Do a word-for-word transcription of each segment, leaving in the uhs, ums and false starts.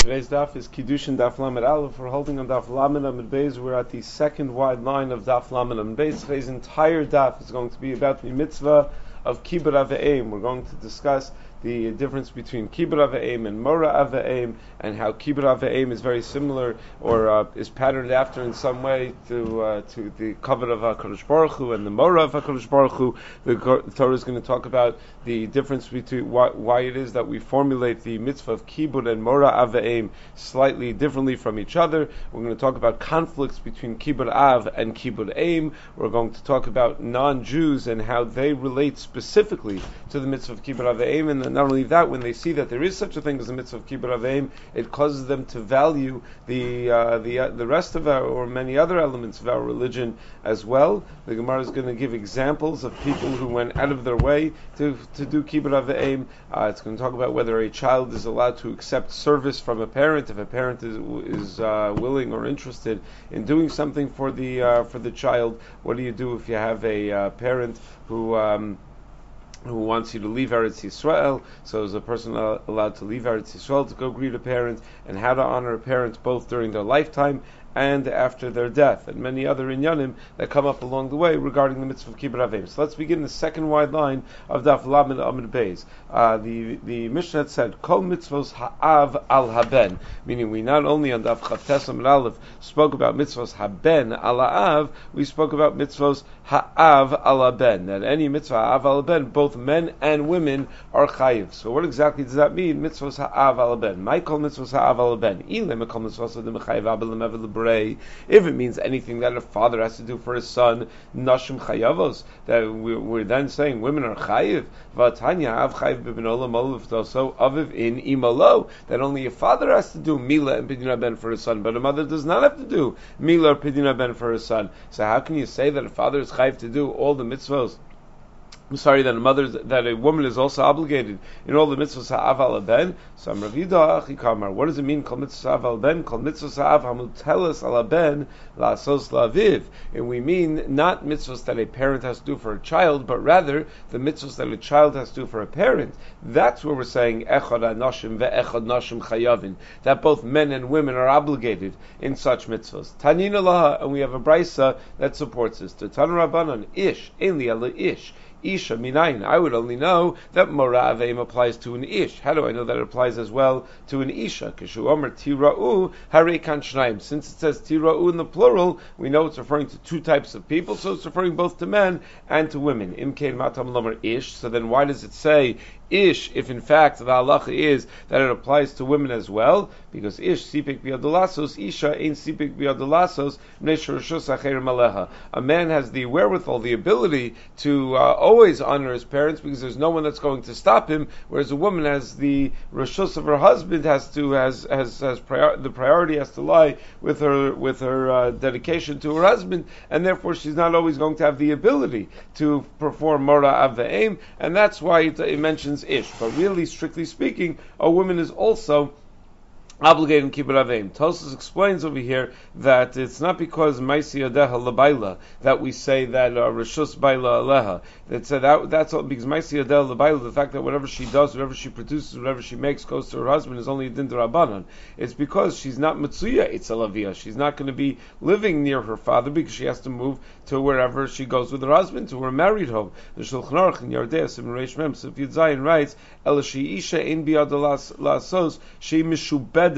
Today's daf is Kiddushin Daf Lamed Aleph. We're holding on Daf Lamed Amud Beis. We're at the second wide line of Daf Lamed Amud Beis. Today's entire daf is going to be about the mitzvah of Kibbur Avayim. We're going to discuss the difference between Kibbur Avayim and Mora Avayim, and how Kibbur Avayim is very similar, or uh, is patterned after in some way to uh, to the covenant of HaKadosh Baruch Hu and the Mora of HaKadosh Baruch Hu. The Torah is going to talk about the difference between why, why it is that we formulate the mitzvah of Kibbur and Mora Avayim slightly differently from each other. We're going to talk about conflicts between Kibbur Av and Kibbur Aim. We're going to talk about non-Jews and how they relate specifically to the mitzvah of Kibbur Avayim, and not only that, when they see that there is such a thing as the mitzvah of Kibbur Avayim, it causes them to value the uh, the uh, the rest of our, or many other elements of our religion as well. The Gemara is going to give examples of people who went out of their way to to do Kibbur Avayim. Uh, it's going to talk about whether a child is allowed to accept service from a parent, if a parent is is uh, willing or interested in doing something for the uh, for the child. What do you do if you have a uh, parent who um, who wants you to leave Eretz Yisrael? So is a person allowed to leave Eretz Yisrael to go greet a parent, and how to honor a parent both during their lifetime and after their death, and many other inyanim that come up along the way regarding the mitzvah of Kibbur Avayim. So let's begin the second wide line of Daf Lamed Amud Beis. Uh, the the Mishnah had said Kol mitzvos ha'av al haben, meaning we not only on Daf Chavtes Amud Aleph spoke about mitzvos haben al ha'av, we spoke about mitzvos ha'av al haben, that any mitzvah ha'av al haben, both men and women are chayiv. So what exactly does that mean? Mitzvos ha'av al haben. My kol mitzvos ha'av al haben. Ilem kol mitzvos ha'av chayiv. If it means anything that a father has to do for his son, nashim chayavos, that we're, we're then saying women are chayiv. Vatanya av chayiv b'benola molav also aviv in imalo, that only a father has to do mila and pidyon ben for his son, but a mother does not have to do mila or pidyon ben for her son. So how can you say that a father is chayiv to do all the mitzvos? I'm sorry, that a mother, that a woman is also obligated in all the mitzvahs ha'av al ben. So I'm Ravida achi kamar. What does it mean? Kol mitzvahs ha'av al ben, kol mitzvahs ha'av hamutelas al ben la'asos la'aviv. And we mean not mitzvahs that a parent has to do for a child, but rather the mitzvahs that a child has to do for a parent. That's where we're saying echad ha'noshim ve'echad noshim chayavin, that both men and women are obligated in such mitzvahs. Tanina laha, and we have a brisa that supports this. T'tan rabbanan ish ein li ala ish. Isha minayin. I would only know that Mora Avayim applies to an ish. How do I know that it applies as well to an isha? Kishu omer tira'u harei kan shnayim. Since it says tira'u in the plural, we know it's referring to two types of people, so it's referring both to men and to women. Imkein matam lomer ish. So then why does it say ish, if in fact the halacha is that it applies to women as well? Because ish sipik biadolasos, isha ain't sipik biadolasos, neshurashus acher maleha. A man has the wherewithal, the ability to uh, always honor his parents because there's no one that's going to stop him, whereas a woman has the rashus of her husband, has to has has, has prior, the priority has to lie with her with her uh, dedication to her husband, and therefore she's not always going to have the ability to perform mora avayim, and that's why it, it mentions ish. But really, strictly speaking, a woman is also obligated in Kibbur Avayim. Tosfos explains over here that it's not because Maisi Yadeha Labaila that we say that uh, Rishus Baila Aleha. That's uh, that, that's all because Maisi Yadeha Labaila, the fact that whatever she does, whatever she produces, whatever she makes goes to her husband is only a din d'Rabbanan. It's because she's not Mitzuya Itzalavia. She's not going to be living near her father because she has to move to wherever she goes with her husband, to her married home. The Shulchan Aruch in Yardei Simon Reish Mem Sif Yud Zayin writes, "El she isha in biad lasos she mishubed."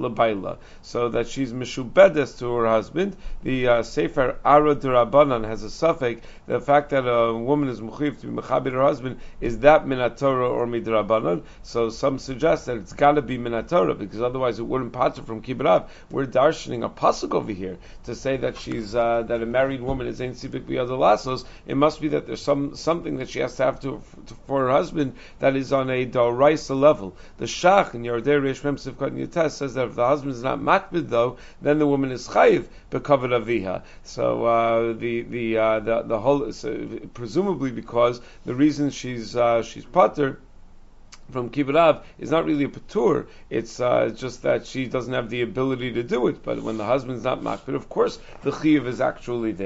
So that she's mishubedes to her husband. The uh, Sefer Ara D'Rabbanan has a suffix. The fact that a woman is mechuyev to be mechabed her husband, is that minat Torah or midrabanan? So some suggest that it's got to be minat Torah because otherwise it wouldn't pater from Kibbur Av. We're darshaning a pasuk over here to say that she's uh, that a married woman is ein sipik biyadolasos. It must be that there's some something that she has to have to, to for her husband that is on a doraisa level. The Shach in Yardei Reish Mem Sivkat Yutas says that if the husband is not makbid though, then the woman is chayiv bekavod aviha. So uh, the the uh, the the whole so presumably because the reason she's uh, she's pater from Kibbur Av is not really a patur. It's uh, just that she doesn't have the ability to do it. But when the husband's not makbid, of course the chiyuv is actually there.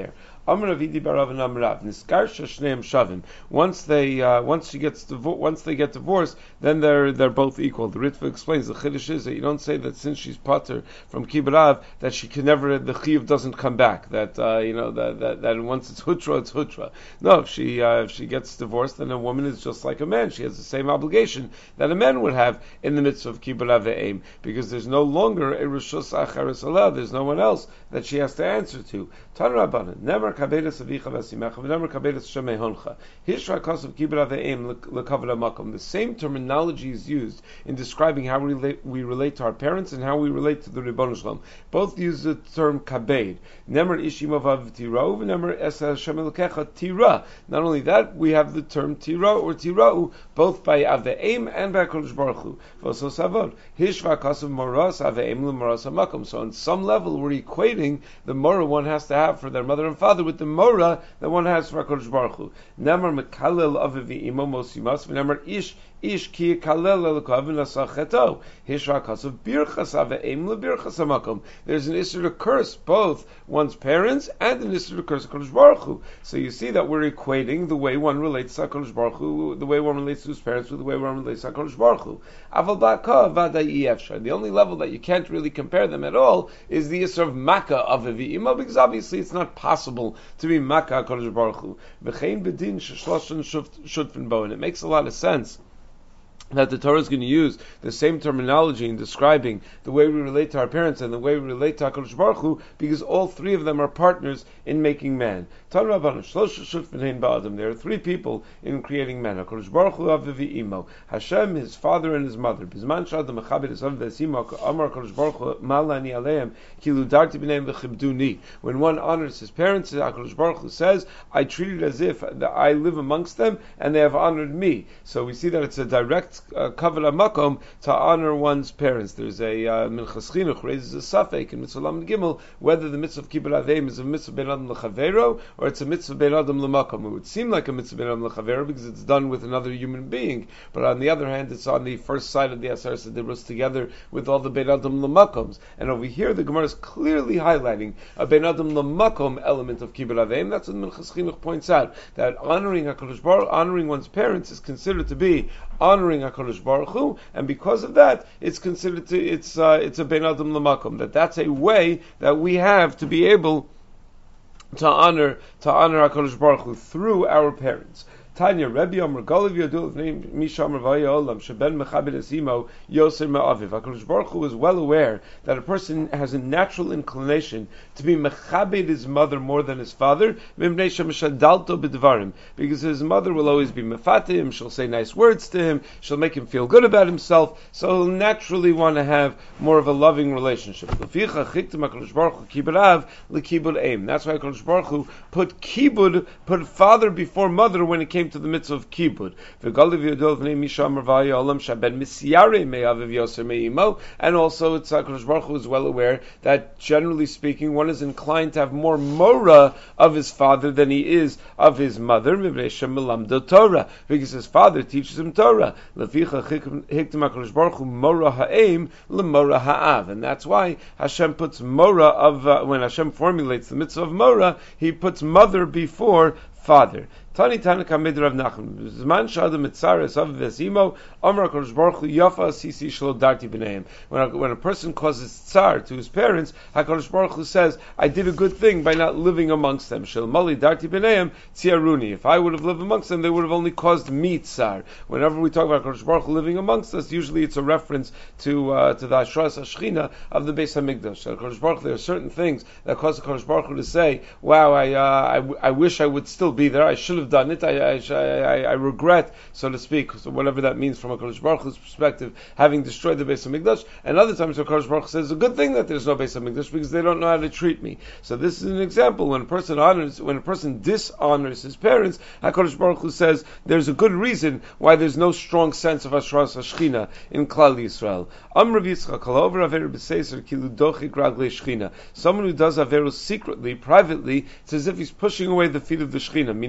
Amar Avidi Barav and Amrav Niskar Shneim Shavim. Once they uh, once she gets divo- once they get divorced, then they're they're both equal. The Ritva explains the chiddush is that you don't say that since she's pater from Kibburav that she can never the chiyuv doesn't come back. That uh, you know that, that that once it's hutra, it's hutra. No, if she uh, if she gets divorced, then a woman is just like a man. She has the same obligation that a man would have in the midst of Kibburav ve'em, because there's no longer a rishus acharis aleh. There's no one else that she has to answer to. Tan Rabbanan, never kabedas avicha v'asimecha, never kabedas shemei honcha. Hishra kasav Kibburav ve'em lekavod makom. The same terminology is used in describing how we relate, we relate to our parents and how we relate to the Ribbon Shalom. Both use the term kabed. Nemer ishim avav tirau, nemer es Hashem elokecha tira. Not only that, we have the term tira or tirau, both by Aveim and by Kodesh Baruch Hu. V'oso savod. Hishva kasav moras Aveim l'moras hamakom. So on some level, we're equating the mora one has to have for their mother and father with the mora that one has for Kodesh Baruch Hu. Nemer mekalel aviv imo mosimas, v'nemer ish Ish ki kalel elokavin lasacheto. Hishra kasav birchas aveim lebirchas hamakom. There's an issur to curse both one's parents and an issur to curse HaKadosh Baruch Hu. So you see that we're equating the way one relates to HaKadosh Baruch Hu, the way one relates to his parents, with the way one relates to HaKadosh Baruch Hu. Aval ba'ka vadai efshar. The only level that you can't really compare them at all is the issur of makkah of Avi'ima, because obviously it's not possible to be makkah HaKadosh Baruch Hu. V'chein bedin sheshloshen shutfin bo. And it makes a lot of sense that the Torah is going to use the same terminology in describing the way we relate to our parents and the way we relate to HaKadosh Baruch Hu, because all three of them are partners in making man. There are three people in creating man. HaKadosh Baruch Hu aviv imo. Hashem, his father and his mother. When one honors his parents, HaKadosh Baruch Hu says, I treat it as if I live amongst them and they have honored me. So we see that it's a direct Uh, kavod makom to honor one's parents. There's a uh, Minchas Chinuch raises a suffix in Mitzvah Lamed Gimel whether the mitzvah of Kibbur Aveim is a mitzvah ben adam lechavero or it's a mitzvah ben adam lemakom. It would seem like a mitzvah ben adam lechavero because it's done with another human being, but on the other hand, it's on the first side of the Asar Sederus together with all the ben adam lemakoms. And over here, the Gemara is clearly highlighting a ben adam lemakom element of Kibbur Aveim. That's what Minchas Chinuch points out, that honoring HaKadosh Baruch, honoring one's parents is considered to be honoring HaKadosh Baruch Hu, and because of that, it's considered to, it's uh, it's a ben adam lemakom. That that's a way that we have to be able to honor to honor HaKadosh Baruch Hu through our parents. Tanya Rebbe Amar Golav Yodul name Misham Ravaya Olam Sheben Mechabed Esimo Yoser Me'aviv. HaKadosh Baruch Hu is well aware that a person has a natural inclination to be mechabed his mother more than his father, because his mother will always be mefate him, she'll say nice words to him, she'll make him feel good about himself, so he'll naturally want to have more of a loving relationship. That's why HaKadosh Baruch Hu put kibud, put father before mother when it came to the mitzvah of kibud. And also, it's HaKadosh Baruch Hu is well aware that generally speaking, one is inclined to have more mora of his father than he is of his mother, because his father teaches him Torah. And that's why Hashem puts mora of, uh, when Hashem formulates the mitzvah of mora, he puts mother before father. Tani Tanaka Mid Rav Nachman. Zman Shadam Mitzares of Vesimo, Amar HaKadosh Baruch Hu Yafa Sisi Shlo Darti B'neim. When a, when a person causes tsar to his parents, HaKadosh Baruch Hu says, I did a good thing by not living amongst them. Shel Mali Darti B'neim Tziaruni. If I would have lived amongst them, they would have only caused me tsar. Whenever we talk about HaKadosh Baruch Hu living amongst us, usually it's a reference to uh, to the Ashras HaShechina of the Beis HaMikdash. HaKadosh Baruch Hu, there are certain things that cause HaKadosh Baruch Hu to say, wow, I, uh, I, w- I wish I would still be there. I should have done it. I, I, I, I regret, so to speak, so whatever that means from a HaKadosh Baruch Hu's perspective, having destroyed the Beis HaMikdash. And other times, HaKadosh Baruch Hu says it's a good thing that there's no Beis HaMikdash because they don't know how to treat me. So this is an example when a person honors, when a person dishonors his parents. HaKadosh Baruch Hu says there's a good reason why there's no strong sense of Ashras HaShechina in Klal Yisrael. Am Rav Yitzchak Halover Averu B'Seiser Kilu Dochik Raglei Shechina. Someone who does Averu secretly, privately, it's as if he's pushing away the feet of the Shechina, meaning he's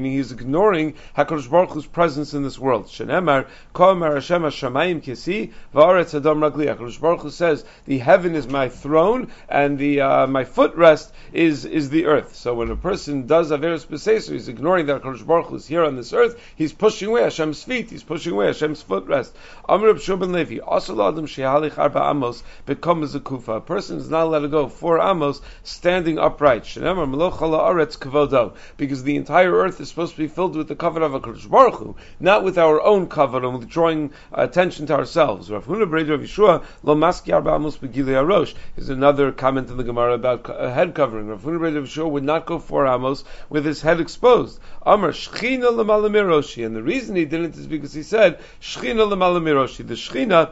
ignoring HaKadosh Baruch Hu's presence in this world. Shenemar, Komer Hashem HaShamayim Kisi, V'aretz Adam Ragli. HaKadosh Baruch Hu says, the heaven is my throne, and the uh, my footrest is is the earth. So when a person does Averos B'Seiser, he's ignoring that HaKadosh Baruch Hu is here on this earth, he's pushing away Hashem's feet, he's pushing away Hashem's footrest. Amr Reb Shua ben Levi, Asal Adam Shehalich Arba Amos, becomes a kufa. A person is not allowed to go four amos standing upright. Shenemar Meloch Hala Aretz Kavodo, because the entire earth is supposed to be filled with the kavod of HaKadosh Baruch Hu, not with our own kavod and with drawing uh, attention to ourselves. Rav Huna Breder Rav Yeshua Lo Maski Arba Amos Begili Arosh is another comment in the Gemara about uh, head covering. Rav Huna Breder Rav Yeshua would not go four amos with his head exposed. Amar Shechina L'Mala Miroshi, and the reason he didn't is because he said Shechina L'Mala Miroshi. The Shechina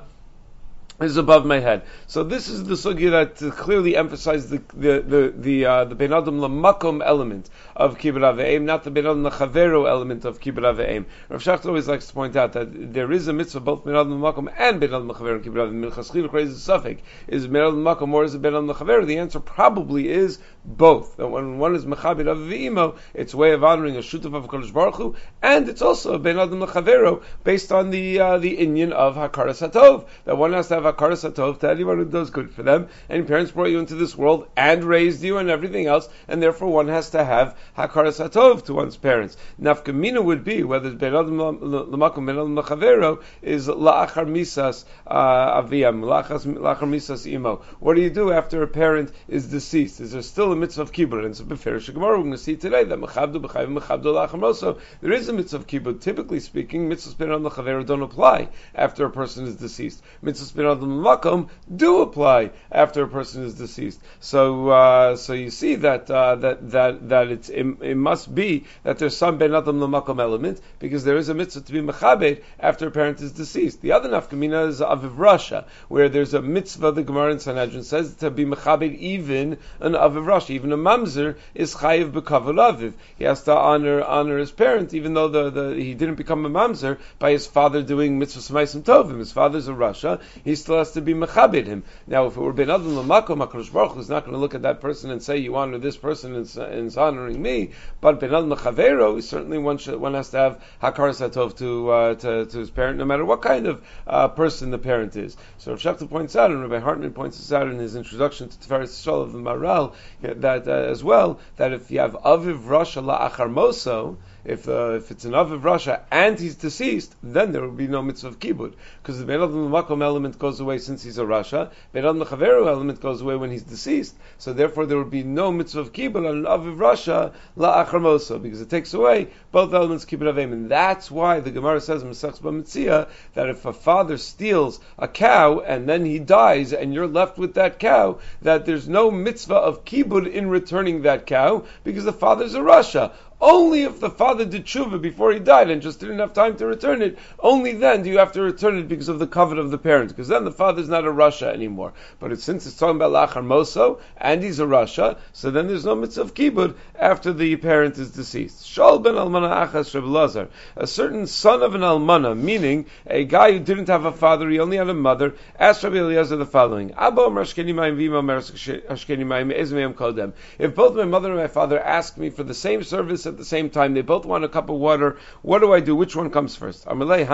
is above my head. So this is the sugya that uh, clearly emphasizes the the the the, uh, the Ben Adam L'Makom element of Kibbud Aveim, not the Ben Adam L'Chavero element of Kibbud Aveim. Rav Schachter always likes to point out that there is a mitzvah both Ben Adam L'Makom and Ben Adam L'Chavero in Kibbud Aveim. Milchaschil raises a suffix: is Ben Adam L'Makom or is it Ben Adam L'Chavero? The answer probably is both. That when one is Mechabed Av V'imo, it's a way of honoring a shutuf of Kodesh Baruch Hu, and it's also a Ben Adam L'Chavero based on the uh, the inyan of Hakaras HaTov, that one has to have Hakaras HaTov to anyone who does good for them, and parents brought you into this world and raised you and everything else, and therefore one has to have Hakaras HaTov to one's parents. Nafkamina would be, whether it's Ben Adam L'Makom, Ben Adam L'Chavero, is La'achar Misas Aviyam, La'achar Misas Imo. What do you do after a parent is deceased? Is there still a mitzvah of kibbud? And so beferish Gemara, we're going to see today that Mechabdu B'chayim Mechabdu La'achar Moso, there is a mitzvah of kibbud. Typically speaking, mitzvahs Ben Adam L'Chavero don't apply after a person is deceased. Mitzvahs Ben Adam L'Makom do apply after a person is deceased. So, uh, so you see that uh, that that that it's it, it must be that there's some Ben Adam L'Makom element, because there is a mitzvah to be mechabed after a parent is deceased. The other nafkamina is Aviv Rasha, where there's a mitzvah, the Gemara in Sanhedrin says, to be mechabed even an Aviv Rasha, even a mamzer is chayiv b'kavod aviv. He has to honor honor his parent, even though the, the he didn't become a mamzer by his father doing mitzvahs ma'asim tovim. His father's a Rasha, he still has to be mechabed him. Now, if it were Ben Adam L'Makom, HaKadosh Baruch Hu is not going to look at that person and say, you honor this person and is honoring me, but Ben Adam L'Chavero, certainly one should, one has to have Hakaras HaTov to, uh, to to his parent, no matter what kind of uh, person the parent is. So Rav Schachter points out, and Rabbi Hartman points this out in his introduction to Tiferes Yisrael of the Maral, that uh, as well, that if you have Aviv Rasha La'achar Moso, If uh, if it's an Aviv Rasha and he's deceased, then there will be no mitzvah of kibbud, because the Ben Adam L'Makom element goes away since he's a Rasha. Ben Adam L'Chavero element goes away when he's deceased. So therefore, there will be no mitzvah of kibbud on an Aviv Rasha La'achar Moso, because it takes away both elements kibbud avim, and that's why the Gemara says in Masechus Bamitzia that if a father steals a cow and then he dies and you're left with that cow, that there's no mitzvah of kibbud in returning that cow, because the father's a Rasha. Only if the father did tshuva before he died and just didn't have time to return it, only then do you have to return it because of the covet of the parent, because then the father's not a Rasha anymore. But it, since it's talking about Lachar Moso, and he's a Rasha, so then there's no mitzvah of kibbud after the parent is deceased. Shol ben almana achas Reb Lazar, a certain son of an almana, meaning a guy who didn't have a father, he only had a mother, asked Rabbi Eliezer the following, Abba omer Ashkeni mayim v'ima omer Ashkeni mayim, ez me'em kodem. If both my mother and my father ask me for the same service at the same time, they both want a cup of water, what do I do? Which one comes first? You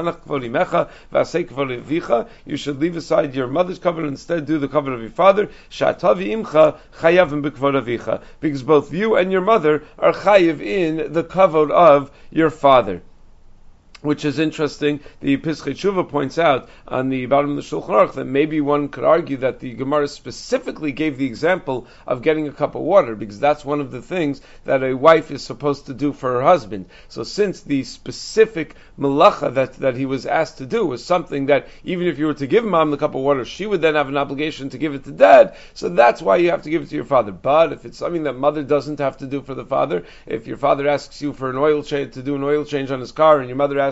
should leave aside your mother's covenant and instead do the covenant of your father, because both you and your mother are chayiv in the kavod of your father. Which is interesting. The Pischei Tshuva points out on the bottom of the Shulchan Aruch that maybe one could argue that the Gemara specifically gave the example of getting a cup of water, because that's one of the things that a wife is supposed to do for her husband. So since the specific melacha that, that he was asked to do was something that even if you were to give mom the cup of water, she would then have an obligation to give it to dad, so that's why you have to give it to your father. But if it's something that mother doesn't have to do for the father, if your father asks you for an oil change, to do an oil change on his car, and your mother asks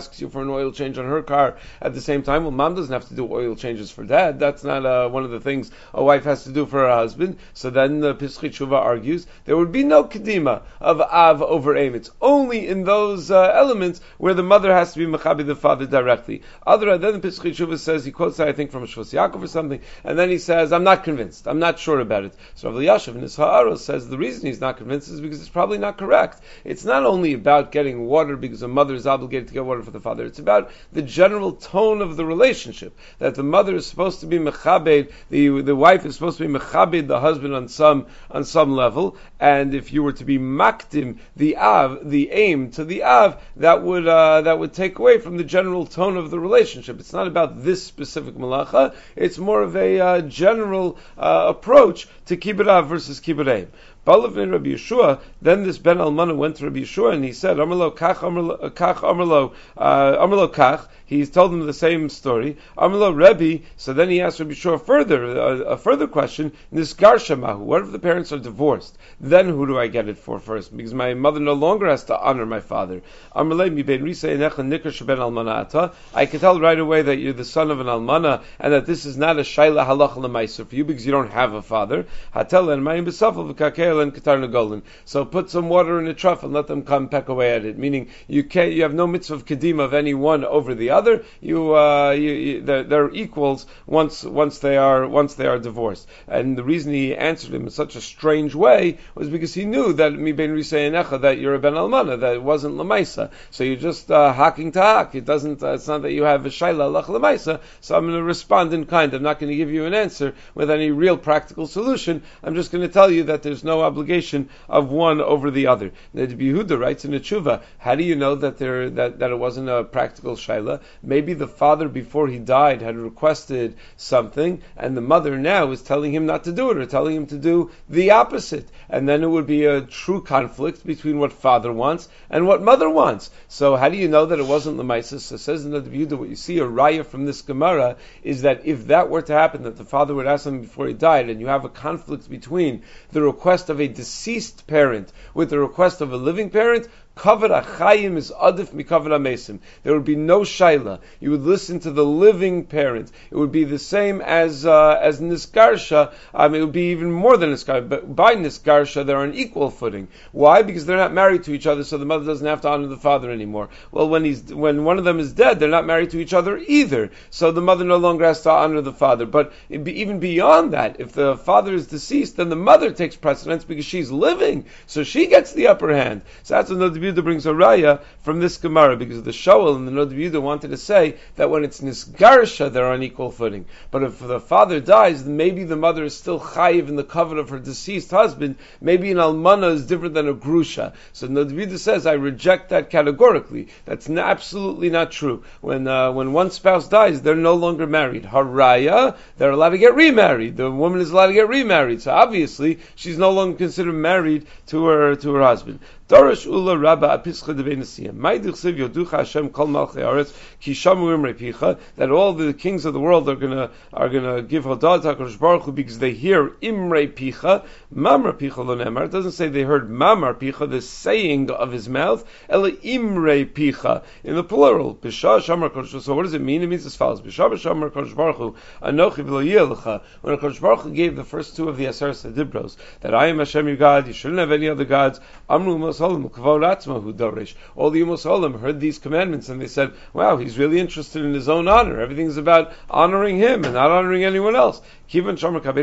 asks you for an oil change on her car at the same time. Well, mom doesn't have to do oil changes for dad. That's not uh, one of the things a wife has to do for her husband. So then the Pischei Tshuva argues there would be no kedima of av over aim. It's only in those uh, elements where the mother has to be mechabi the father directly. Other then the Pischei Tshuva says, he quotes that I think from Shvus Yaakov or something, and then he says, I'm not convinced. I'm not sure about it. So Rav Elyashiv in his Ha'aros says the reason he's not convinced is because it's probably not correct. It's not only about getting water because a mother is obligated to get water for the father. It's about the general tone of the relationship, that the mother is supposed to be mechabed, the the wife is supposed to be mechabed the husband on some on some level, and if you were to be makdim the av, the aim to the av, that would uh, that would take away from the general tone of the relationship. It's not about this specific malacha. It's more of a uh, general uh, approach to kibbud av versus kibbud aim. Balav Rabbi Yeshua, then this Ben Almana went to Rabbi Yeshua and he said, Amarlo kach, Amarlo kach, Amarlo, Amarlo kach. He told him the same story. Amarlo Rebbe. So then he asked Rabbi Yeshua further, a, a further question. Nisgar shamahu. What if the parents are divorced? Then who do I get it for first? Because my mother no longer has to honor my father. Amarle mi ben risa enecha nikar sheben almana ata. I can tell right away that you're the son of an almana and that this is not a shayla halacha l'maisa for you because you don't have a father. Hatel and mayim b'safel v'kakei. So put some water in a trough and let them come peck away at it. Meaning you can't, you have no mitzvah of kedima of any one over the other. You, uh, you, you they're, they're equals once once they are once they are divorced. And the reason he answered him in such a strange way was because he knew that mi ben risei enecha, that you're a ben almana, that it wasn't lemaisa. So you're just uh, hacking to hack. It doesn't. Uh, it's not that you have a shayla alach lemaisa. So I'm going to respond in kind. I'm not going to give you an answer with any real practical solution. I'm just going to tell you that there's no obligation of one over the other. The Yehuda writes in a tshuva, how do you know that there that, that it wasn't a practical shayla? Maybe the father before he died had requested something, and the mother now is telling him not to do it, or telling him to do the opposite. And then it would be a true conflict between what father wants and what mother wants. So how do you know that it wasn't Lemaisis? So says in the Yehuda, what you see a raya from this Gemara is that if that were to happen, that the father would ask him before he died, and you have a conflict between the request of a deceased parent with the request of a living parent, Kavod achayim is adif mikavod hamesim. There would be no shayla. You would listen to the living parent. It would be the same as uh, as nisgarsha. Um, it would be even more than nisgarsha. But by nisgarsha, they're on equal footing. Why? Because they're not married to each other, so the mother doesn't have to honor the father anymore. Well, when he's when one of them is dead, they're not married to each other either, so the mother no longer has to honor the father. But be, even beyond that, if the father is deceased, then the mother takes precedence because she's living, so she gets the upper hand. So that's another Yehuda brings a raya from this Gemara, because the Shoel and the Nod Yehuda wanted to say that when it's nisgarsha, they're on equal footing. But if the father dies, then maybe the mother is still chayiv in the covenant of her deceased husband. Maybe an almana is different than a grusha. So Nod Yehuda says, I reject that categorically. That's n- absolutely not true. When uh, when one spouse dies, they're no longer married. Haraya, they're allowed to get remarried. The woman is allowed to get remarried. So obviously, she's no longer considered married to her to her husband. Dorish Ula Rabba Apischa de Benasiyah. Maidich Siv Yoducha Hashem Kol Malchei Haaretz Ki Shamu Imrei Picha, that all the kings of the world are gonna are gonna give Hodah to HaKadosh Baruch Hu because they hear Imrei Picha. Mamar Picha lo nemar. It doesn't say they heard Mamar Picha, the saying of his mouth. Ela Imrei Picha in the plural. B'shah Shamar Kodesh. So what does it mean? It means as follows: B'shah Shamar Kodesh Baruch Hu Anochi V'lo Yelecha. When HaKadosh Baruch Hu gave the first two of the Aseres Hadibros, that I am Hashem your God, you shouldn't have any other gods. Amru Mos all the Yumos Olam heard these commandments and they said, wow, he's really interested in his own honor. Everything's about honoring him and not honoring anyone else. Once they heard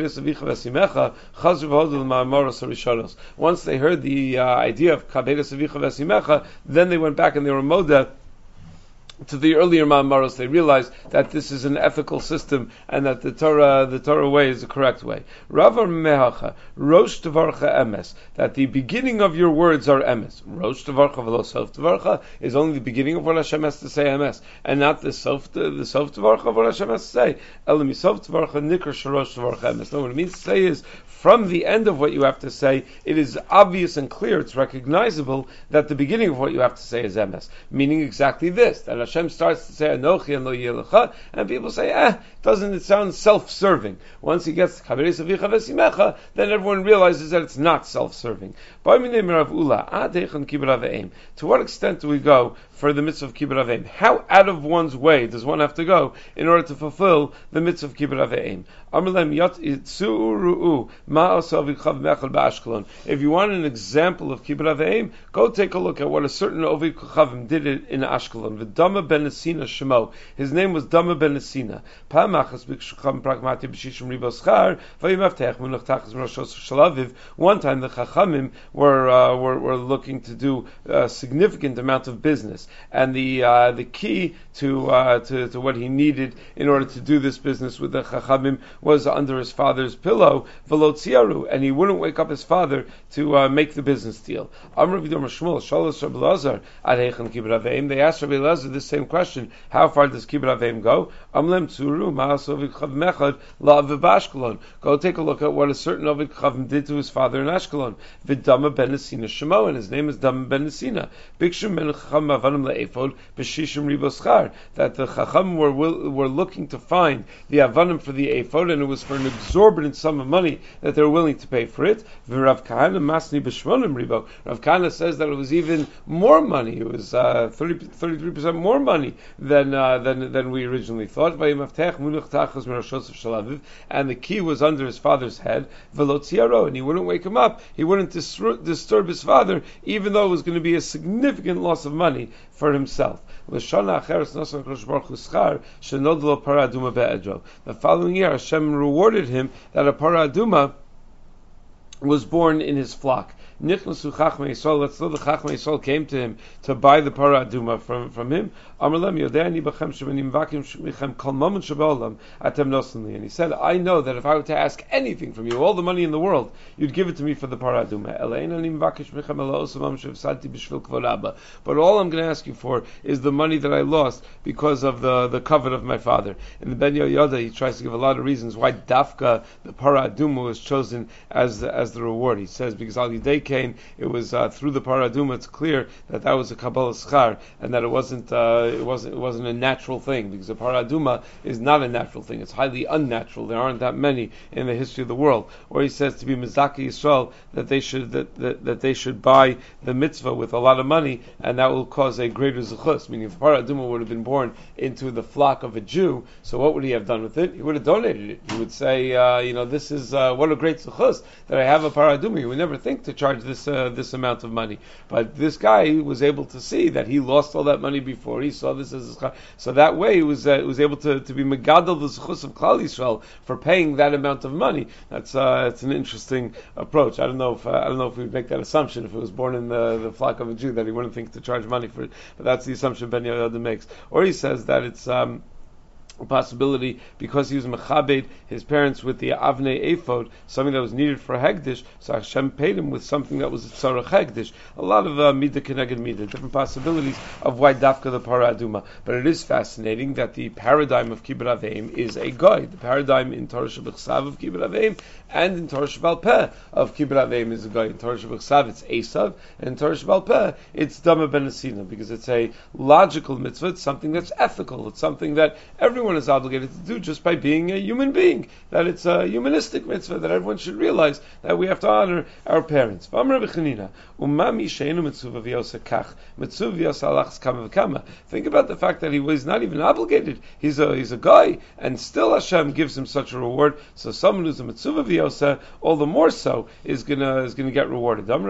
the uh, idea of Kabedas Avicha Vesimecha, then they went back and they were moda to the earlier Ma'amaros. They realized that this is an ethical system and that the Torah, the Torah way is the correct way. Ravar mehacha, rosh tvarcha emes, that the beginning of your words are emes. Rosh tvarcha v'lo sof tvarcha is only the beginning of what Hashem has to say emes, and not the sof the sof tvarcha of what Hashem has to say. Elam sof tvarcha nikar shorosh tvarcha emes. No, what it means to say is, from the end of what you have to say, it is obvious and clear, it's recognizable that the beginning of what you have to say is emes, meaning exactly this, that Hashem starts to say Anochi and Lo Yelecha, and people say, eh, doesn't it sound self-serving? Once he gets Chaveris Avicha Vesimecha, then everyone realizes that it's not self-serving. To what extent do we go for the mitzvah of Kibbur Aveim? How out of one's way does one have to go in order to fulfill the mitzvah of Kibbur Aveim? If you want an example of Kibbur Aveim, go take a look at what a certain Ovid Kochavim did in Ashkelon. V'Dama ben Nesina Shemo. His name was Dama ben Nesina. One time the Chachamim were, uh, were were looking to do a significant amount of business, and the uh, the key to, uh, to to what he needed in order to do this business with the Chachamim was under his father's pillow, Velotziaru, and he wouldn't wake up his father to uh, make the business deal. They asked Rabbi Elazar this same question: how far does Kibbur Aveim go? Go take a look at what a certain Ovid Kochavim did to his father in Ashkelon. V'Dama ben Nesina Shemo, and his name is Dama ben Nesina. Bikshum ben Chacham avanim le'efod b'shishim riboschar. That the Chacham were will, were looking to find the avanim for the ephod, and it was for an exorbitant sum of money that they were willing to pay for it. V'Rav Kahana masni b'shmonim ribo. Rav Kahana says that it was even more money. It was uh, thirty-three percent more money than uh, than than we originally thought. And the key was under his father's head, and he wouldn't wake him up. He wouldn't disturb, disturb his father, even though it was going to be a significant loss of money for himself. The following year, Hashem rewarded him that a parah aduma was born in his flock. Nichnasu Chachmei Yisrael. Let's know the Chachmei Yisrael came to him to buy the parah aduma from from him. Amarlem Yodeani B'chem Shemenim Vakim Shmichem Kol Moment Shabolam Atem Nosenli. And he said, I know that if I were to ask anything from you, all the money in the world, you'd give it to me for the parah aduma. Elain Anim Vakish Michem Ela Osamam Shevsati B'Shvil Kvod Abba. But all I'm going to ask you for is the money that I lost because of the the covet of my father. In the Ben Yoda, he tries to give a lot of reasons why Dafka the parah aduma was chosen as the, as the reward. He says because Al Yidei Kain, it was uh, through the parah aduma. It's clear that that was a Kabbalah Schar, and that it wasn't uh, it wasn't it wasn't a natural thing, because the parah aduma is not a natural thing. It's highly unnatural. There aren't that many in the history of the world. Or he says to be Mizaki Yisrael that they should that, that, that they should buy the mitzvah with a lot of money, and that will cause a greater zechus. Meaning, if parah aduma would have been born into the flock of a Jew, so what would he have done with it? He would have donated it. He would say, uh, you know, this is uh, what a great zechus that I have a parah aduma. You would never think to charge this uh, this amount of money, but this guy was able to see that he lost all that money before. He saw this as a, so that way he was uh, was able to, to be megadol the zechus of Klal Yisrael for paying that amount of money. That's uh, it's an interesting approach. I don't know if uh, I don't know if we'd make that assumption if it was born in the, the flock of a Jew that he wouldn't think to charge money for it, but that's the assumption Ben Yehoyada makes. Or he says that it's um, a possibility because he was mechabed his parents with the avnei ephod, something that was needed for hegdish, so Hashem paid him with something that was tzarech hegdish. A lot of uh, midah keneged midah, different possibilities of why dafka the parah aduma. But it is fascinating that the paradigm of kibbur aveim is a goy. The paradigm in Torah Shebechsav of kibbur aveim and in Torah Shebal Peh of kibbur aveim is a goy. In Torah Shebechsav it's Esav, and in Torah Shebal Peh it's Dama ben Nesina, because it's a logical mitzvah. It's something that's ethical. It's something that everyone is obligated to do just by being a human being. That it's a humanistic mitzvah that everyone should realize that we have to honor our parents. Think about the fact that he was not even obligated. He's a he's a guy, and still Hashem gives him such a reward. So someone who's a mitzvah v'yosa, all the more so, is gonna is gonna get rewarded. That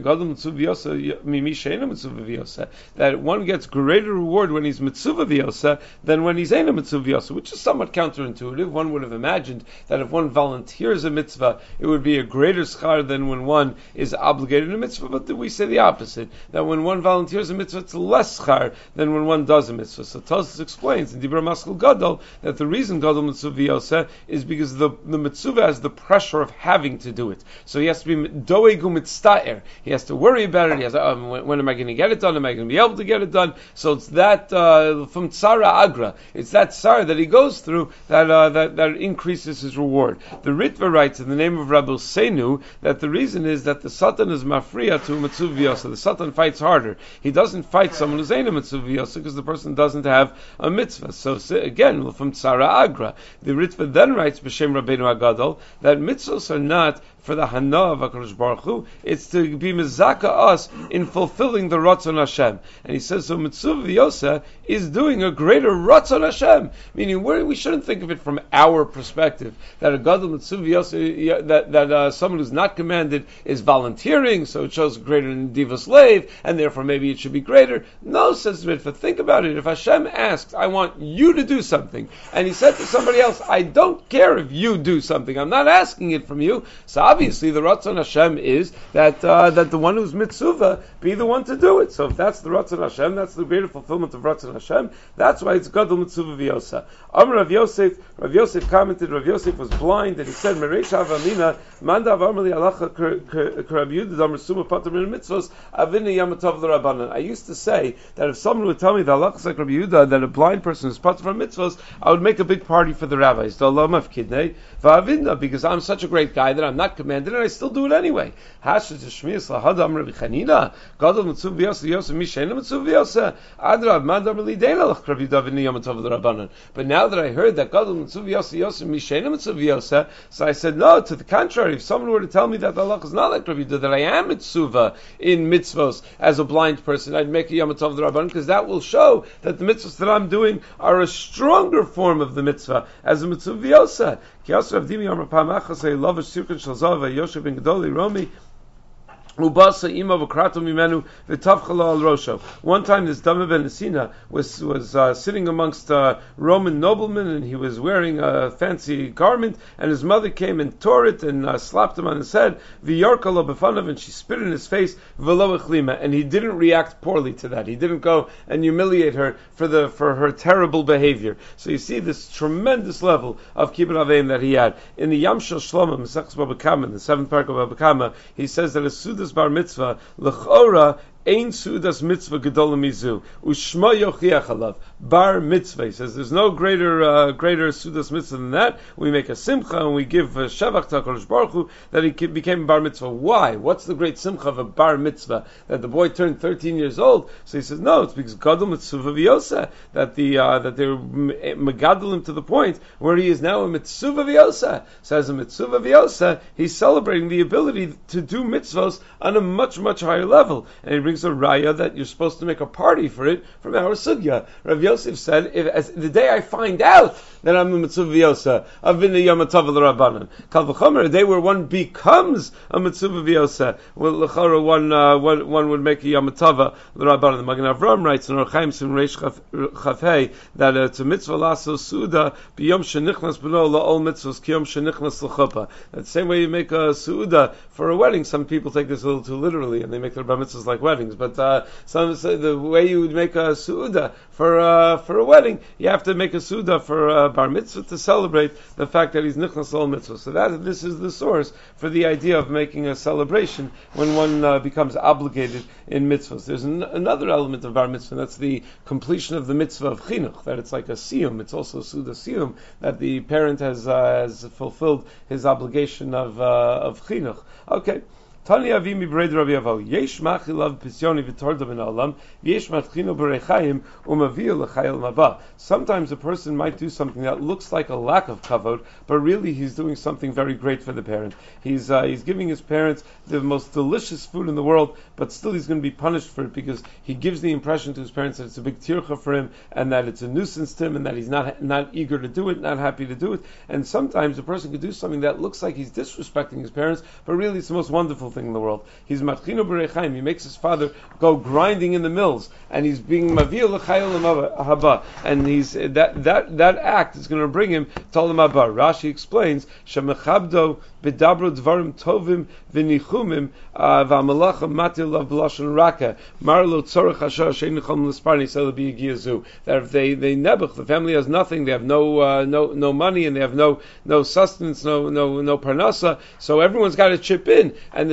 one gets greater reward when he's mitzvah v'yosa than when he's ain't a mitzvah v'yosa, which is somewhat counterintuitive. One would have imagined that if one volunteers a mitzvah, it would be a greater schar than when one is obligated a mitzvah, but we say the opposite, that when one volunteers a mitzvah, it's less schar than when one does a mitzvah. So Tosfos explains in Dibra Maskal Gadol that the reason Gadol Mitzvah V'yoseh is because the, the mitzvah has the pressure of having to do it. So he has to be doegu mitzta'er. He has to worry about it. He has to, um, when, when am I going to get it done? Am I going to be able to get it done? So it's that uh, from tzara agra. It's that tzara schar that he goes through that uh, that that increases his reward. The Ritva writes in the name of Rabbi Seinu that the reason is that the Satan is mafriya to Mitzuv V'yosa. The Satan fights harder. He doesn't fight someone who's ain't a Mitzuv V'yosa because the person doesn't have a mitzvah. So, so again, from Tzara Agra, the Ritva then writes b'Shem Rabbeinu Agadol that mitzvahs are not for the Hana of HaKadosh Baruch Hu, it's to be mezaka us in fulfilling the Ratzon Hashem. And he says, so Mitzuv V'yosa is doing a greater Ratzon Hashem. Meaning, we're, we shouldn't think of it from our perspective, that a Gadol Mitzuv V'yosa, that, that uh, someone who's not commanded is volunteering, so it shows greater than Diva slave, and therefore maybe it should be greater. No, says Ritva, think about it. If Hashem asks, I want you to do something, and he said to somebody else, I don't care if you do something, I'm not asking it from you, so obviously the Ratzon Hashem is that uh, that the one who's mitzvah be the one to do it. So if that's the Ratzon Hashem, that's the greater fulfillment of Ratzon Hashem, that's why it's Gadol Mitzvah V'yosa. Amar Rav Yosef, Rav Yosef commented, Rav Yosef was blind, and he said, Mereish Avamina, Mandav Amali Alacha K'Rab Yudah Amar Suma Pater Min Mitzvos, Avini Yamatov L'Rabbanan. I used to say that if someone would tell me the Alacha is like Rabbi Yudah, that a blind person is Pater from Mitzvos, I would make a big party for the rabbis. Because I'm such a great guy that I'm not commanded, and I still do it anyway. But now that I heard that Gadol Mitzuv V'yosa Yosef Mishena Mitzuv V'yosa, so I said, no, to the contrary, if someone were to tell me that the halakha is not like Rabbi Yehuda, that I am mitzvah in mitzvos as a blind person, I'd make a Yom Tov D'Rabbanan, because that will show that the mitzvahs that I'm doing are a stronger form of the mitzvah as a Mitzuv V'yosa. Ki Yosef Avdimi Amar Pamachas Eilav Shirkan Shalzav V'Yoshev Ben Gedoli Romi Ubasa ima v'krato mimenu v'tavchala al rosho. One time, this Dama ben Esina was was uh, sitting amongst uh, Roman noblemen, and he was wearing a fancy garment, and his mother came and tore it and uh, slapped him on his head. V'yarkalo b'fanav, and she spit in his face. V'lo echlima, and he didn't react poorly to that. He didn't go and humiliate her for the for her terrible behavior. So you see this tremendous level of kibbud aveim that he had. In the Yam Shel Shlomo, Mesechus Baba Kama, in the seventh parak of Baba Kama, he says that a sudas bar mitzvah l'chora ein sudas mitzvah gedola mizu ushma yochiach alav bar mitzvah. He says there's no greater uh, greater sudas mitzvah than that. We make a simcha and we give uh, shavach to HaKadosh Baruch Hu that he became bar mitzvah. Why? What's the great simcha of a bar mitzvah? That the boy turned thirteen years old. So he says no, it's because gadol mitzvah v'yosa, that the uh, that they're megadol him to the point where he is now a mitzvah v'yosa. So as a mitzvah v'yosa, he's celebrating the ability to do mitzvahs on a much much higher level, and he brings a raya that you're supposed to make a party for it from our sugya. Rav Yosef said, if, as, the day I find out that I'm a mitzvah v'yosa, I've been a yom tov l'Rabbanan. Kal v'chomer, the day where one becomes a mitzvah v'yosa, well, l'chara, one, uh, one, one would make a yom tov l'Rabbanan. The Magen Avraham writes in Orchaim Sim Reish Chafei that uh, it's a mitzvah laso suda b'yom shenichnas b'no la'ol mitzvahs kiyom shenichnas l'chuppah. That same way you make a suda for a wedding. Some people take this a little too literally, and they make their bar mitzvahs like weddings. But uh, some say the way you would make a suda for uh, for a wedding, you have to make a suda for a bar mitzvah to celebrate the fact that he's nichnas l'ol mitzvah. So that this is the source for the idea of making a celebration when one uh, becomes obligated in mitzvahs. There's an, another element of bar mitzvah, that's the completion of the mitzvah of chinuch, that it's like a siyum. It's also a suda siyum, that the parent has uh, has fulfilled his obligation of uh, of chinuch. Okay. Tani Avimi B'Reid Rabbi Avo Yesh Machilav Pisyoni V'Torda Ben Olam Yesh Matchino B'Rechaim Umavil L'Chayil Maba. Sometimes a person might do something that looks like a lack of kavod, but really he's doing something very great for the parent. He's uh, he's giving his parents the most delicious food in the world, but still he's going to be punished for it because he gives the impression to his parents that it's a big tircha for him and that it's a nuisance to him and that he's not not eager to do it, not happy to do it. And sometimes a person could do something that looks like he's disrespecting his parents, but really it's the most wonderful thing in the world. He's matchino b'rechaim. He makes his father go grinding in the mills, and he's being mavil l'chayil haba, and he's that that that act is going to bring him to olam haba. Rashi explains shemechabdo b'dabro dvarim tovim v'nichumim v'amalacha matil lav b'lashon raka marlo tzorach asher sheinichom l'sparni selabi yigiyazu. That if they they nebuch, the family has nothing, they have no uh, no no money, and they have no no sustenance, no no no parnasa, so everyone's got to chip in, and the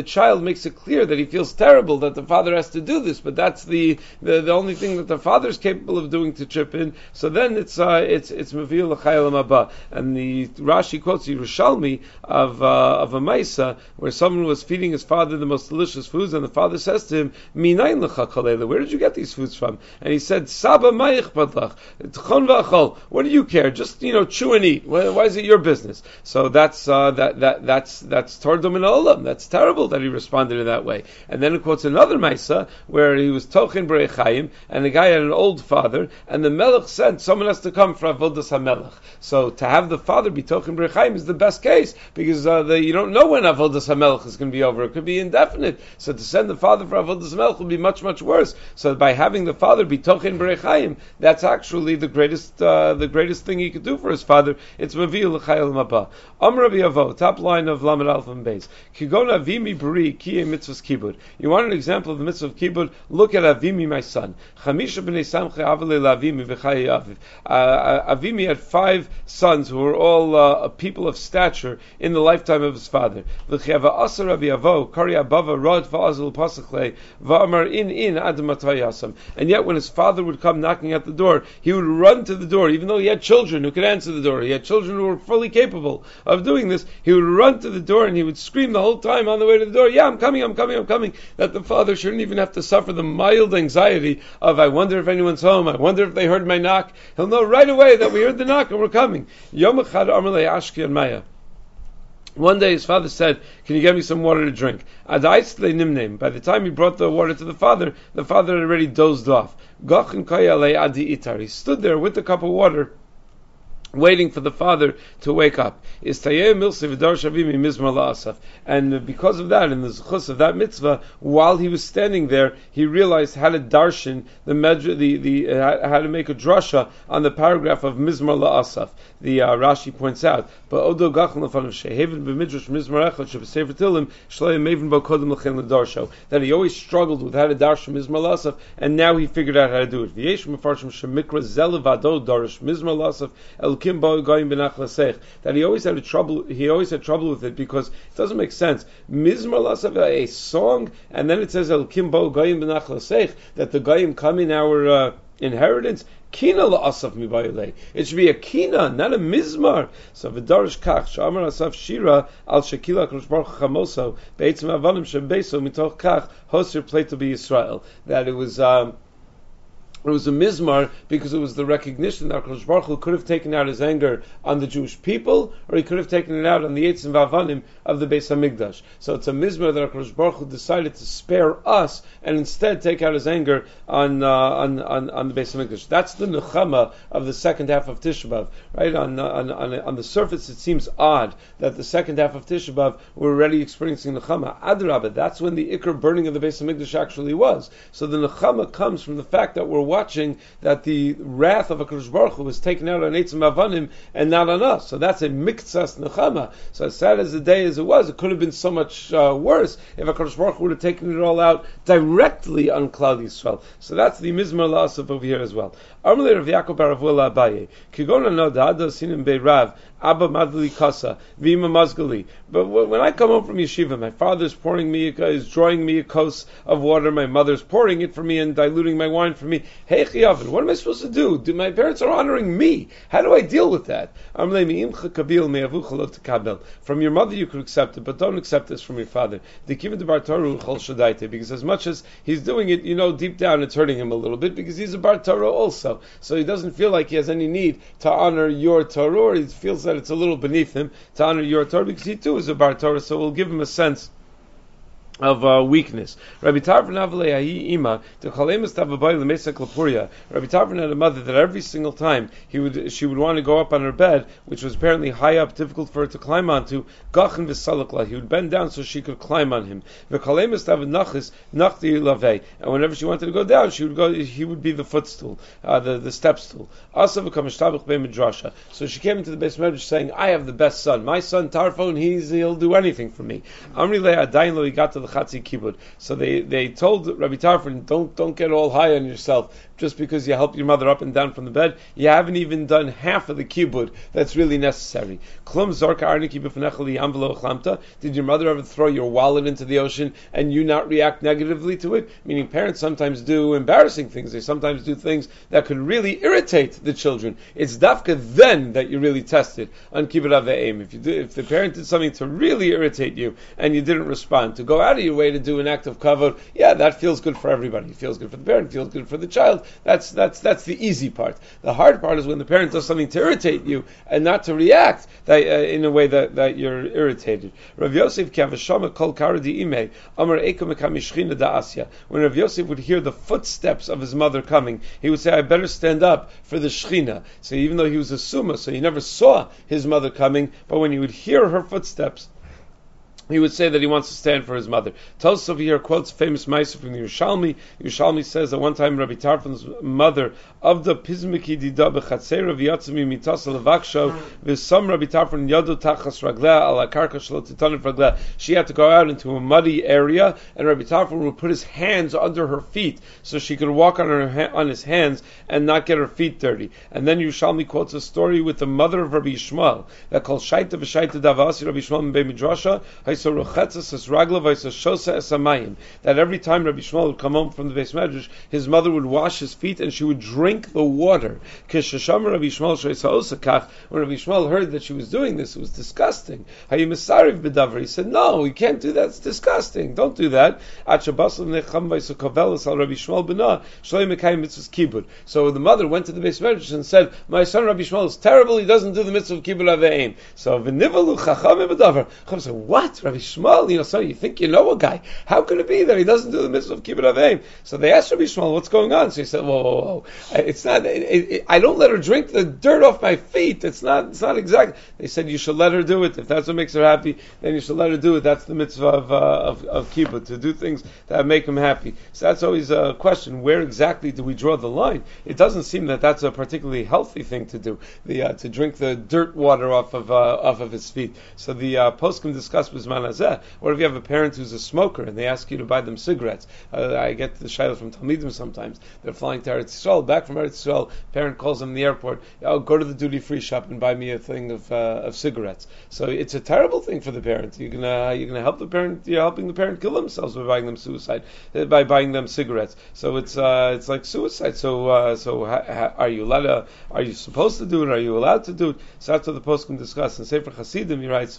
child makes it clear that he feels terrible that the father has to do this, but that's the the, the only thing that the father is capable of doing to chip in. So then it's uh, it's it's Mavil l'chayil haba. And the Rashi quotes Yerushalmi of uh, of a Maisa where someone was feeding his father the most delicious foods, and the father says to him, Minayin l'cha kalela, where did you get these foods from? And he said, Saba mayich badlach, tchon v'achol. What do you care? Just, you know, chew and eat. Why, why is it your business? So that's uh, that that that's that's tordom in olam. That's terrible that he responded in that way. And then it quotes another Maisa where he was tochin b'reichayim, and the guy had an old father, and the melech said someone has to come for avodas hamelech. So to have the father be tochin b'reichayim is the best case, because uh, the, you don't know when avodas hamelech is going to be over. It could be indefinite. So to send the father for avodas hamelech will be much much worse. So by having the father be tochin b'reichayim, that's actually the greatest uh, the greatest thing he could do for his father. It's mavil l'chayil mapa. Amr Rabbi Avo, top line of Lamed Aleph and Beis. Kigona avimi bri kiye mitzvahs kibud. You want an example of the mitzvah of kibud? Look at Avimi, my son. Chamisha b'nei samche avale la'avimi v'chayi aviv. Avimi had five sons who were all uh, people of stature in the lifetime of his father. V'chiyava asa Rabbi Avo kari abava rod va'azul pasachle va'amar in in ad matayasam. And yet when his father would come knocking at the door, he would run to the door, even though he had children who could answer the door. He had children who were fully capable of doing this. He would run to the door and he would scream the whole time on the way to the door, yeah, I'm coming, I'm coming, I'm coming, that the father shouldn't even have to suffer the mild anxiety of, I wonder if anyone's home, I wonder if they heard my knock. He'll know right away that we heard the knock and we're coming. Yom echad amar le Ashki and Maya. One day his father said, can you get me some water to drink? By the time he brought the water to the father, the father had already dozed off. He stood there with the cup of water, waiting for the father to wake up. And because of that, in the zechus of that mitzvah, while he was standing there, he realized how to darshan the medra, the the uh, how to make a drasha on the paragraph of Mizmar La'asaf. The uh, Rashi points out, but Odo Gachon Lefanov Sheheven b'Midrash Mizmar Echad Shebesefer Tilim Shloim Maven Bo Kodem L'Chen L'Darsho, that he always struggled with how to darshan Mizmar La'asaf, and now he figured out how to do it. V'yesh Mefarshim Shemikra Zelevado Darish Mizmar La'asaf El that he always had a trouble. He always had trouble with it because it doesn't make sense. Mizmar Lasav, a song, and then it says El Kimbo Goyim Benach Laseich, that the Goyim come in our uh, inheritance. Kina la'asaf mibayilei. It should be a kina, not a mizmar. So v'darish kach sh'amar asaf shira al shekila Kadosh Baruch Hu chamoso be'etzem avanim shebeso mitoch kach hosir pleito b'Yisrael. That it was. Um, It was a mizmar because it was the recognition that Kadosh Baruch Hu could have taken out his anger on the Jewish people, or he could have taken it out on the Eitzim Vavanim of the Beis Hamikdash. So it's a mizmar that Kadosh Baruch Hu decided to spare us and instead take out his anger on uh, on, on on the Beis Hamikdash. That's the nechama of the second half of Tisha B'av, right? On on on, on the surface, it seems odd that the second half of Tisha B'av we're already experiencing nechama. Adrabah, that's when the ikar burning of the Beis Hamikdash actually was. So the nechama comes from the fact that we're watching that the wrath of HaKadosh Baruch Hu was taken out on Eitzim Avanim and not on us. So that's a miktsas nechama. So as sad as the day as it was, it could have been so much uh, worse if HaKadosh Baruch Hu would have taken it all out directly on Klal Yisrael. So that's the Mizmar La'asaf over here as well. Armalei Rav Yaakov bar Rav Hula Abaye. Kigona no da'ada sinim be'rav Abba madli kasa v'ima mazgali. But when I come home from yeshiva, my father's pouring me, is drawing me a kos of water. My mother's pouring it for me and diluting my wine for me. Hey chiyavin, what am I supposed to do? Do my parents are honoring me? How do I deal with that? From your mother you could accept it, but don't accept this from your father. Because as much as he's doing it, you know deep down it's hurting him a little bit because he's a bar Torah also. So he doesn't feel like he has any need to honor your Torah, or he feels that it's a little beneath him to honor your Torah because he too is a bar Torah, so we'll give him a sense of uh, weakness. Rabbi Tarfon Avalei Ima to Chalemus Tavabai Lemesa Klapuria. Rabbi Tarfon had a mother that every single time he would she would want to go up on her bed, which was apparently high up, difficult for her to climb onto. Gachin v'salakla. He would bend down so she could climb on him. V'Chalemus Tavad Nachis Nachti Lavei. And whenever she wanted to go down, she would go. He would be the footstool, uh, the the step stool. Asa v'Kamishtabich be'Midrasha. So she came into the Beis Medrash saying, "I have the best son. My son Tarfon, he's he'll do anything for me." Amri le Adayin lo. He got to the Chatzi Kibud. So they, they told Rabbi Tarfon, don't don't get all high on yourself. just because you help your mother up and down from the bed, you haven't even done half of the kibud that's really necessary. Did your mother ever throw your wallet into the ocean and you not react negatively to it? Meaning parents sometimes do embarrassing things. They sometimes do things that could really irritate the children. It's dafka then that you really test it on kibbud aveim. If you do, if the parent did something to really irritate you and you didn't respond, to go out of your way to do an act of kavod, yeah, that feels good for everybody. It feels good for the parent, it feels good for the child. That's that's that's the easy part. The hard part is when the parent does something to irritate you and not to react that, uh, in a way that, that you're irritated. Rav Yosef kavashama kol karadi ime amar ekom ekamishchina da'asya. When Rav Yosef would hear the footsteps of his mother coming, he would say, "I better stand up for the shechina." So even though he was a summa, so he never saw his mother coming, but when he would hear her footsteps, he would say that he wants to stand for his mother. Tosaf over here quotes famous Ma'aser from the Yerushalmi. Yerushalmi says that one time Rabbi Tarfon's mother of the Pizmiki dida bechatzera v'yatzmi mitasa levaksho v'sam Rabbi Tarfon yadu tachas ragleh ala karka shelo titanim ragleh. She had to go out into a muddy area, and Rabbi Tarfon would put his hands under her feet so she could walk on her ha- on his hands and not get her feet dirty. And then Yerushalmi quotes a story with the mother of Rabbi Yishmael that called Shaita v'Shaita davasi Rabbi Yishmael m'bei midrasha. That every time Rabbi Yishmael would come home from the Beis Medrash, his mother would wash his feet and she would drink the water. When Rabbi Yishmael heard that she was doing this, it was disgusting. He said, "No, you can't do that. It's disgusting. Don't do that." So the mother went to the Beis Medrash and said, "My son Rabbi Yishmael is terrible. He doesn't do the mitzvah of kibbud aveim." So v'nivalu chachamim b'davar. Chacham said, "What? Rabbi Yishmael, you know, so you think you know a guy. How could it be that he doesn't do the mitzvah of kibbud aveim?" So they asked Rabbi Yishmael, "What's going on?" So he said, "Whoa, whoa, whoa. It's not, it, it, I don't let her drink the dirt off my feet. It's not, it's not exact." They said, "You should let her do it. If that's what makes her happy, then you should let her do it. That's the mitzvah of, uh, of, of kibbud, to do things that make him happy." So that's always a question. Where exactly do we draw the line? It doesn't seem that that's a particularly healthy thing to do, the, uh, to drink the dirt water off of, uh, off of his feet. So the, uh, poskim discuss with Manazeh. What if you have a parent who's a smoker and they ask you to buy them cigarettes? Uh, I get the shayla from Talmidim sometimes. They're flying to Eretz Yisrael, back from Eretz Yisrael. Parent calls them in the airport. "Oh, go to the duty free shop and buy me a thing of uh, of cigarettes." So it's a terrible thing for the parent. You're gonna you're gonna help the parent. You're helping the parent kill themselves by buying them suicide uh, by buying them cigarettes. So it's uh, it's like suicide. So uh, so ha, ha, are you allowed to, Are you supposed to do it? Are you allowed to do it? So that's what the poskim discuss. And Sefer Hasidim, he writes,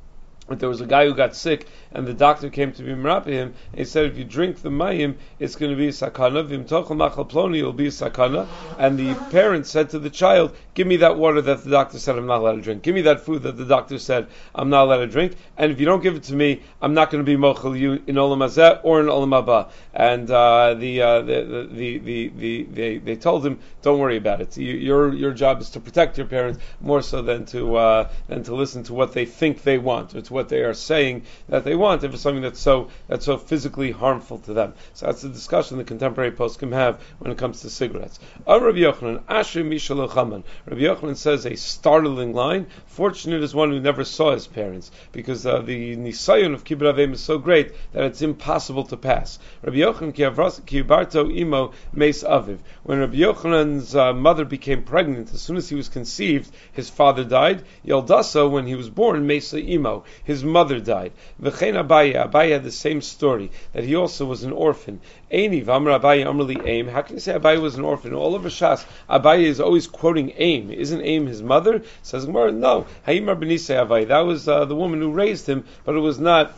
but there was a guy who got sick, and the doctor came to be merape him, and he said, if you drink the mayim, it's going to be a sakana. V'im tochel machal ploni, it'll be a sakana. And the parent said to the child, "Give me that water that the doctor said I'm not allowed to drink. Give me that food that the doctor said I'm not allowed to drink. And if you don't give it to me, I'm not going to be mochel you in olam hazeh or in olam haba." And uh, the, uh, the, the, the, the, they, they told him, "Don't worry about it. You, your your job is to protect your parents more so than to uh, than to listen to what they think they want or to what they are saying that they want, if it's something that's so that's so physically harmful to them." So that's the discussion the contemporary poskim have when it comes to cigarettes. Rabbi Yochanan, Asher Mishal Chaman. Rabbi Yochanan says a startling line. Fortunate is one who never saw his parents, because uh, the nisayon of kibbud aveim is so great that it's impossible to pass. Rabbi Yochanan ki barto imo meis aviv. When Rabbi Yochanan's uh, mother became pregnant, as soon as he was conceived, his father died. Yeldaso, when he was born, meisa imo, his mother died. V'chein Abaye, Abaye had the same story, that he also was an orphan. Eini v'amar Abaye amrli aim. How can you say Abaye was an orphan? All over Shas, Abaye is always quoting Aim. Isn't Aim his mother? Says Gemara, no. Hayimar b'nisei Abaye. That was uh, the woman who raised him, but it was not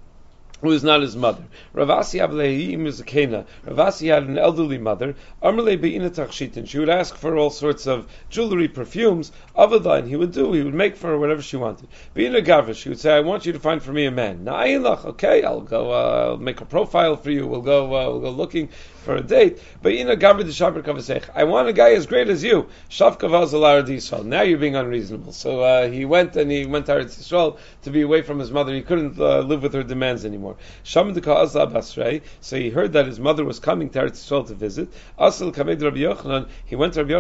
who is not his mother. Ravasi Ablehi Mizakena. Ravasi had an elderly mother. Amrle Be'ina Tachshitin. She would ask for all sorts of jewelry, perfumes. Avadain, he would do. He would make for her whatever she wanted. Be'ina Gavra, she would say, "I want you to find for me a man." Na'ayilach, okay, I'll go. Uh, I'll make a profile for you. We'll go. Uh, we'll go looking for a date. Be'ina Gavra de Shaper Kavasech. I want a guy as great as you. Shav Kavaz Alar Yisrael. Now you're being unreasonable. So uh, he went and he went to Eretz Yisrael to be away from his mother. He couldn't uh, live with her demands anymore. So he heard that his mother was coming to Eretz Yisrael to visit. Asal Kamed Rabbi Yochanan, he went to Rabbi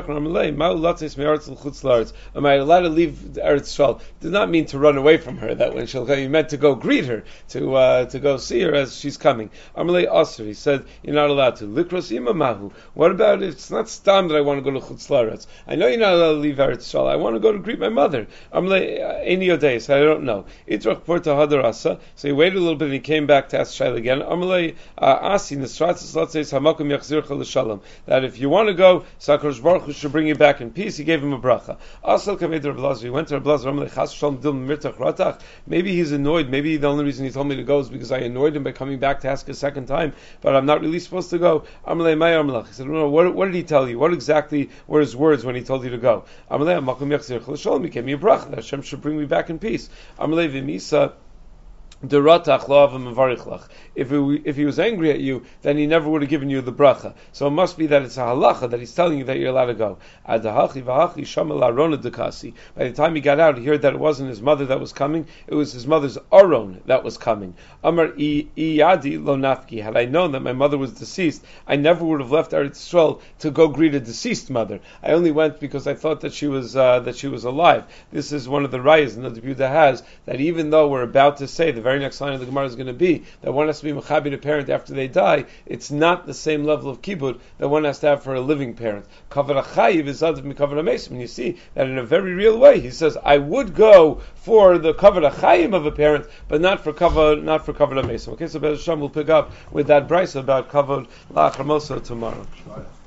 Yochanan. Am I allowed to leave Eretz Yisrael? Did not mean to run away from her. That when she'll come, he meant to go greet her, to uh, to go see her as she's coming. Amalei Asr, he said, you're not allowed to. Likros imamahu. What about if it's not stam that I want to go to Chutz Laretz? I know you're not allowed to leave Eretz Yisrael. I want to go to greet my mother. I'm like Eni Yodei, so I don't know. Itrach Porta Hadarasa. So he waited a little bit and he came back to ask Shaila again. Amalei Asi Nisratzis Latzes Hamakum Yachzircha L'Shalom. That if you want to go, Sakrosh Baruch Hu should bring you back in peace. He gave him a bracha. Asal Kamed Rav Lazar. He went to Rav Lazar. Amalei Chas Shalom Dil Mirtach Ratach. Maybe he's annoyed. Maybe the only reason he told me to go is because I annoyed him by coming back to ask a second time. But I'm not really supposed to go. Amalei May Amalach. He said, no, what, what did he tell you? What exactly were his words when he told you to go? Amalei Hamakum Yachzircha L'Shalom. He gave me a bracha that Hashem should bring me back in peace. Amalei V'misa. If he, if he was angry at you, then he never would have given you the bracha. So it must be that it's a halacha that he's telling you that you're allowed to go. By the time he got out, he heard that it wasn't his mother that was coming, it was his mother's aron that was coming. Amar iyadi lo nafki. Had I known that my mother was deceased, I never would have left Eretz Yisrael to go greet a deceased mother. I only went because I thought that she was uh, that she was alive. This is one of the rayas that the Buddha has, that even though we're about to say the very next line of the Gemara is going to be that one has to be mechaber a parent after they die, it's not the same level of kibud that one has to have for a living parent. Kavod hachayiv is adav mikavod hamesim. And you see that in a very real way, he says, I would go for the kavod hachayim of a parent, but not for kavod, not for kavod hamesim. Okay, so Be'ez Hashem will pick up with that brisa about kavod la'achar mosa tomorrow.